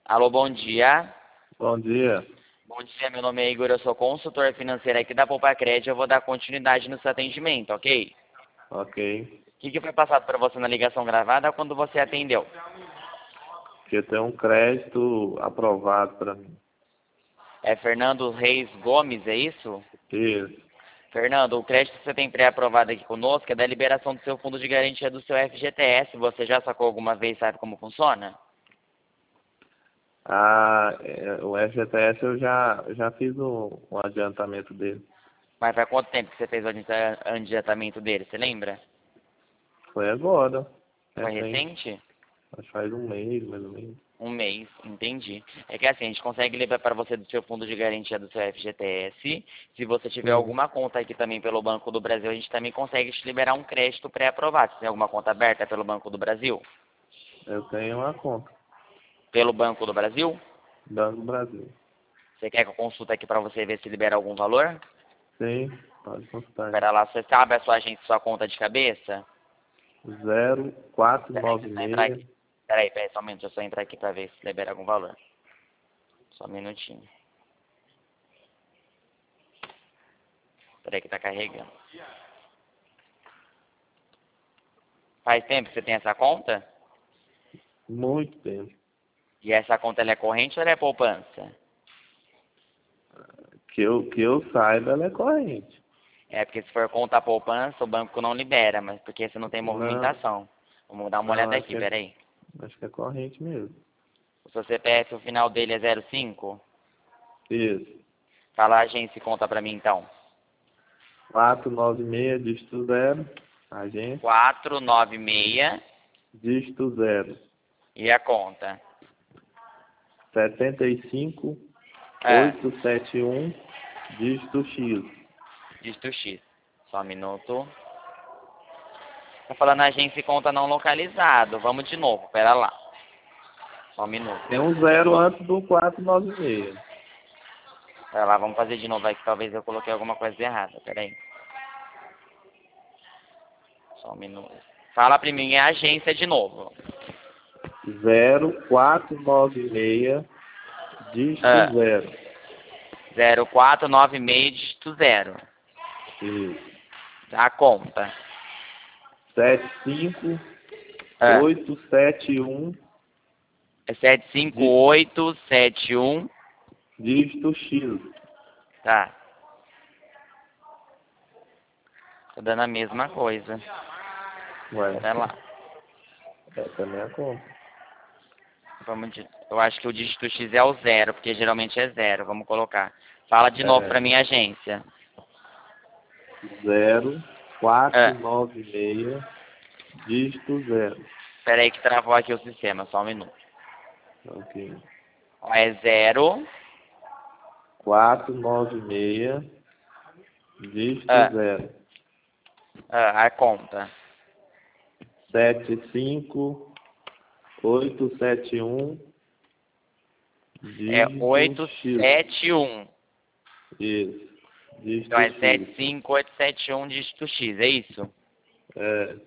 Alô, bom dia. Bom dia. Bom dia, meu nome é Igor, eu sou consultor financeiro aqui da Poupa Crédito. Eu vou dar continuidade no seu atendimento, ok? Ok. O que foi passado para você na ligação gravada quando você atendeu? Que tem um crédito aprovado para mim. É Fernando Reis Gomes, é isso? Isso. Fernando, o crédito que você tem pré-aprovado aqui conosco é da liberação do seu fundo de garantia do seu FGTS. Você já sacou alguma vez, sabe como funciona? O FGTS eu já fiz um adiantamento dele. Mas faz quanto tempo que você fez o adiantamento dele, você lembra? Foi agora. Foi Recente. recente? Acho que faz um mês, mais ou menos. Um mês, entendi. É que assim, a gente consegue liberar para você do seu fundo de garantia do seu FGTS. Se você tiver Sim. alguma conta aqui também pelo Banco do Brasil, a gente também consegue te liberar um crédito pré-aprovado. Você tem alguma conta aberta pelo Banco do Brasil? Eu tenho uma conta. Pelo Banco do Brasil? Banco do Brasil. Você quer que eu consulte aqui para você ver se libera algum valor? Sim, pode consultar aí. Espera lá, você sabe a sua agência, sua conta de cabeça? Peraí, deixa eu só entrar 0496. aqui. Peraí, só um minuto, deixa eu só entrar aqui para ver se libera algum valor. Só um minutinho. Peraí que tá carregando. Faz tempo que você tem essa conta? Muito tempo. E essa conta ela é corrente ou ela é poupança? Que eu saiba, ela é corrente. É porque se for conta poupança, o banco não libera, mas porque você não tem Não, movimentação. Vamos dar uma não, olhada acho aqui, que é, peraí. acho que é corrente mesmo. O seu CPF, o final dele é 05? Isso. Fala a agência e conta pra mim então. 496, dígito 0. Agência, 496 dígito 0. e a conta. 75, É, 871, dígito X. dígito X. Só um minuto. Tá falando agência e conta não localizado. Vamos de novo, pera lá. Só um minuto. Tem um 0 antes do 496. Pera lá, vamos fazer de novo aí que talvez eu coloquei alguma coisa errada. Pera aí. Só um minuto. Fala pra mim, é agência de novo. 0496, dígito Ah, 0. 0496, dígito 0. Isso. A conta. 75, Ah, 871, é 75871. dígito X. Tá. Tô dando a mesma coisa. Ué, Pera lá. essa é a minha conta. Eu acho que o dígito X é o 0, porque geralmente é 0. Vamos colocar. Fala de novo pra É, minha agência. 0496, Ah, dígito 0. pera aí que travou aqui o sistema, só um minuto. Ok. Ó, é 0. 496, dígito Ah, 0. a conta. 75, 871, É dígito X. 871. Isso. Então Dígito é X. 75871 dígito X, é isso? É.